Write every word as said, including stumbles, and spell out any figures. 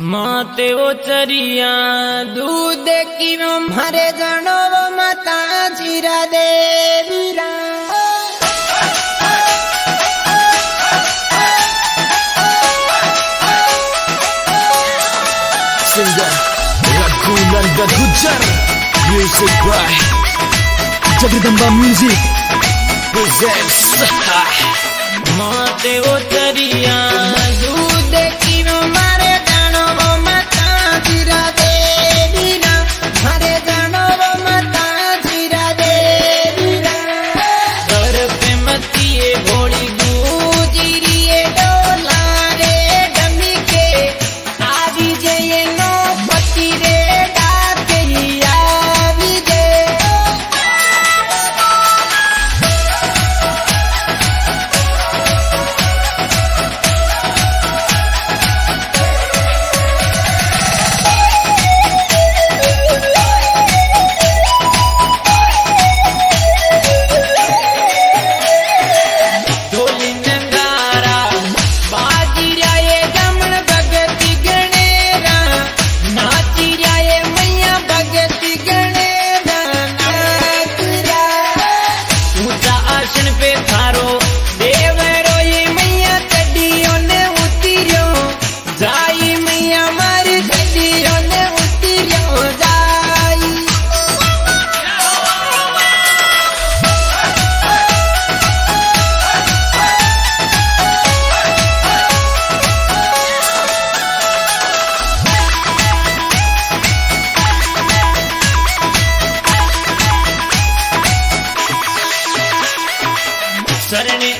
माते वो चरिया दूध की मारे गणो वो माता जीरा देवीरा Singer Raghunander Gujjar, music by Jagdamba Music presents माते वो चरिया दूध की मारे गणो वो माता जीरा देवीरा मारे गणो वो माता जीरा देवीरा घर पे मतिए भोली गुजरिए डोला रे डमी के आवी जये नो पति रे डाके आवी जे शरणे